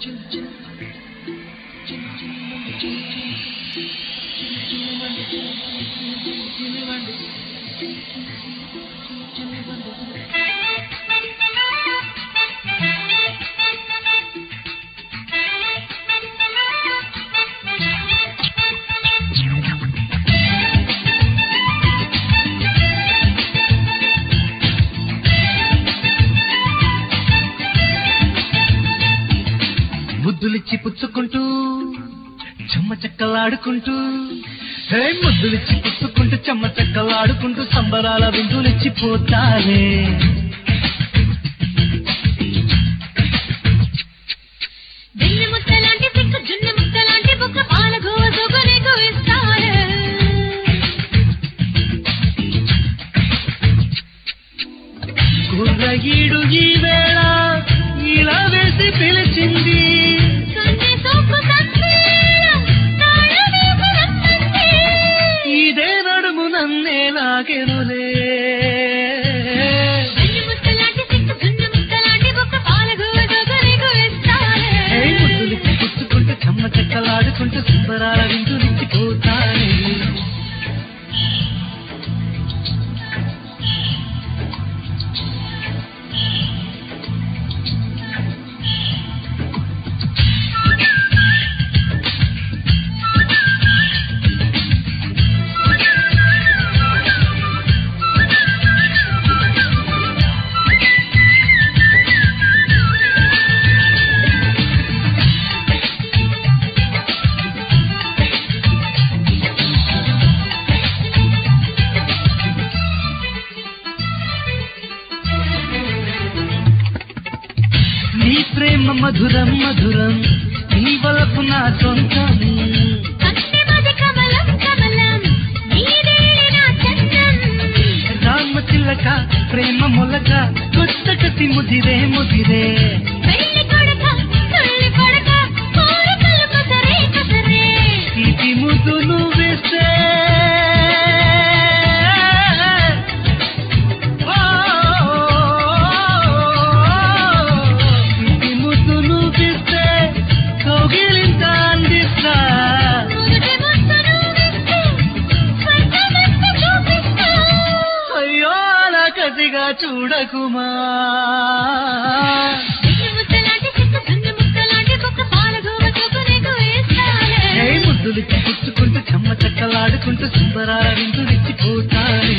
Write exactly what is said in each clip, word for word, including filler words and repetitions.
ముద్దులిచ్చి పుచ్చుకుంటూ చెమ్మ చెక్కలాడుకుంటూ హే ముద్దులిచ్చి పుచ్చుకుంటూ చెమ్మ చెక్కలాడుకుంటూ సంబరాల విందులిచ్చి పోతాలే వెన్నె ముద్దలాంటి సిక్కు జున్నె ముద్దలాంటి బుక్క పాల గోసుకు నీకు ఇస్తాలే కుర్రగీడు ఈ వేళ ఇలా వేసి పిలిచింది ఇదే నడుము నన్నే నాకెనులే ముద్దులిచ్చి పుచ్చుకుంటూ చెమ్మ చెక్కలాడుకుంటూ సుందరాల విందులిచ్చి పోతానే నీ ప్రేమ మధురం మధురం నీ వలపు నా సొంతం రామ చిల్లక ప్రేమ మొలక కొత్త కసి ముదిరే ముదిరే ఇది ముద్దు నువ్వేస్తే చూడకుమా ముద్దులిచ్చి పుచ్చుకుంటూ చెమ్మ చెక్కలాడుకుంటూ సుందరాల విందులిచ్చి పోతానే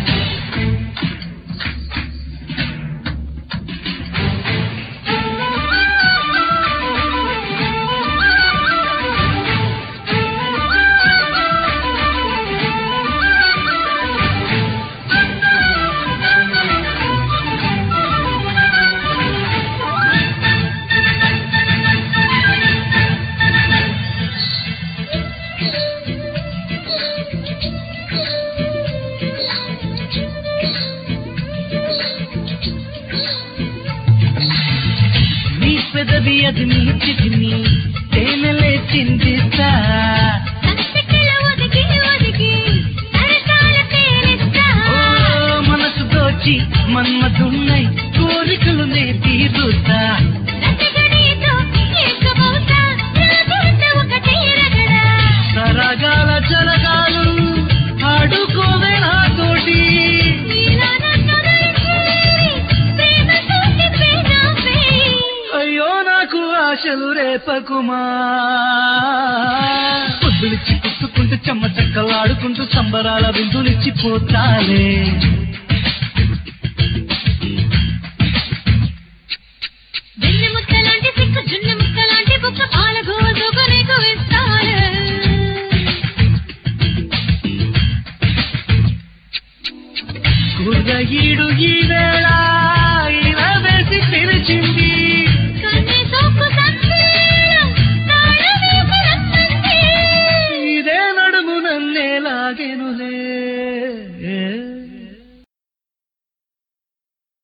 పెదవి అది నీ చిటిని తేనెలే చిందిస్తా మనసు దోచి మన్మధున్నై కోరికలు నే తీరుతా సరగాల జలగాలు ఆడుకోవే నాతోటి ఆశలు రేపకుమా పొద్దులిచ్చి పుచ్చుకుంటూ చెమ్మ చెక్కలాడుకుంటూ సంబరాల విందులిచ్చి పోతాలే వెన్నె ముద్దలాంటి సిక్కు జున్నె ముద్దలాంటి బుక్క పాల గోసుకు నీకు ఇస్తాలే కుర్రగీడు ఈ వేళ